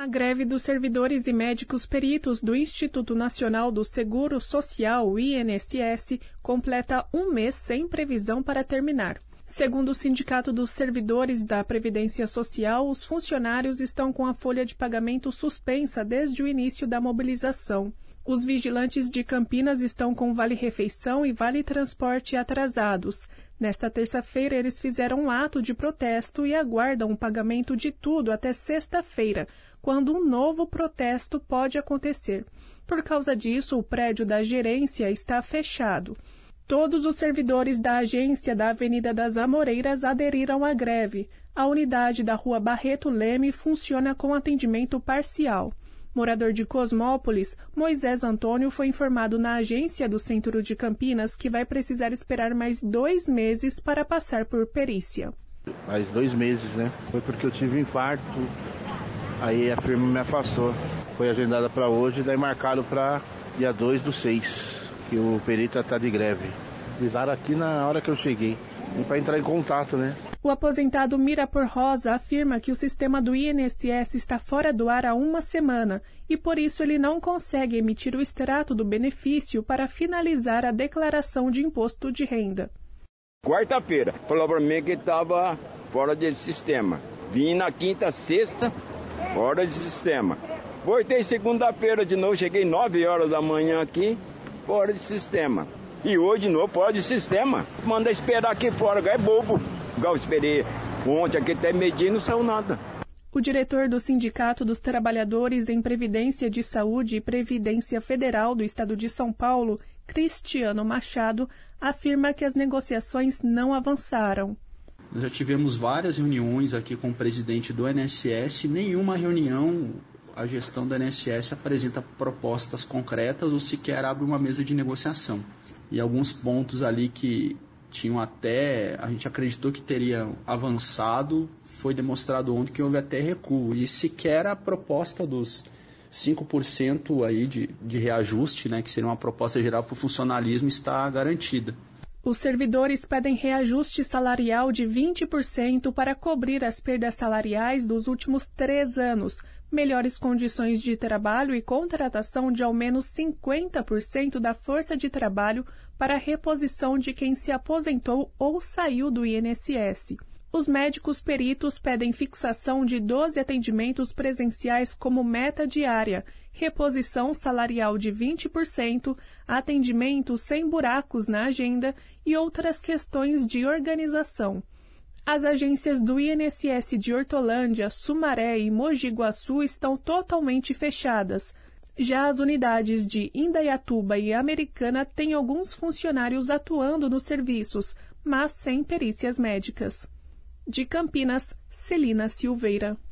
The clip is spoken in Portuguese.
A greve dos servidores e médicos peritos do Instituto Nacional do Seguro Social, o INSS, completa um mês sem previsão para terminar. Segundo o Sindicato dos Servidores da Previdência Social, os funcionários estão com a folha de pagamento suspensa desde o início da mobilização. Os vigilantes de Campinas estão com vale-refeição e vale-transporte atrasados. Nesta terça-feira, eles fizeram um ato de protesto e aguardam o pagamento de tudo até sexta-feira, quando um novo protesto pode acontecer. Por causa disso, o prédio da gerência está fechado. Todos os servidores da agência da Avenida das Amoreiras aderiram à greve. A unidade da Rua Barreto Leme funciona com atendimento parcial. Morador de Cosmópolis, Moisés Antônio foi informado na agência do Centro de Campinas que vai precisar esperar mais 2 meses para passar por perícia. Mais 2 meses, né? Foi porque eu tive infarto, aí a firma me afastou. Foi agendada para hoje, daí marcaram para dia 2/6, que o perito está de greve. Avisaram aqui na hora que eu cheguei, e para entrar em contato, né? O aposentado Mirapor Rosa afirma que o sistema do INSS está fora do ar há 1 semana e por isso ele não consegue emitir o extrato do benefício para finalizar a declaração de imposto de renda. Quarta-feira, falou para mim que estava fora desse sistema. Vim na quinta, sexta, fora desse sistema. Voltei segunda-feira de novo, cheguei 9 horas da manhã aqui, fora desse sistema. E hoje de novo, fora desse sistema. Manda esperar aqui fora, é bobo. Igual eu esperei ontem aqui até meio-dia e não saiu nada. O diretor do Sindicato dos Trabalhadores em Previdência de Saúde e Previdência Federal do Estado de São Paulo, Cristiano Machado, afirma que as negociações não avançaram. Nós já tivemos várias reuniões aqui com o presidente do INSS, nenhuma reunião a gestão do INSS apresenta propostas concretas ou sequer abre uma mesa de negociação. E alguns pontos ali que tinham até, a gente acreditou que teria avançado, foi demonstrado ontem que houve até recuo. E sequer a proposta dos 5% aí de reajuste, né, que seria uma proposta geral para o funcionalismo, está garantida. Os servidores pedem reajuste salarial de 20% para cobrir as perdas salariais dos últimos 3 anos, melhores condições de trabalho e contratação de ao menos 50% da força de trabalho para a reposição de quem se aposentou ou saiu do INSS. Os médicos peritos pedem fixação de 12 atendimentos presenciais como meta diária, reposição salarial de 20%, atendimento sem buracos na agenda e outras questões de organização. As agências do INSS de Hortolândia, Sumaré e Mogi Guaçu estão totalmente fechadas. Já as unidades de Indaiatuba e Americana têm alguns funcionários atuando nos serviços, mas sem perícias médicas. De Campinas, Celina Silveira.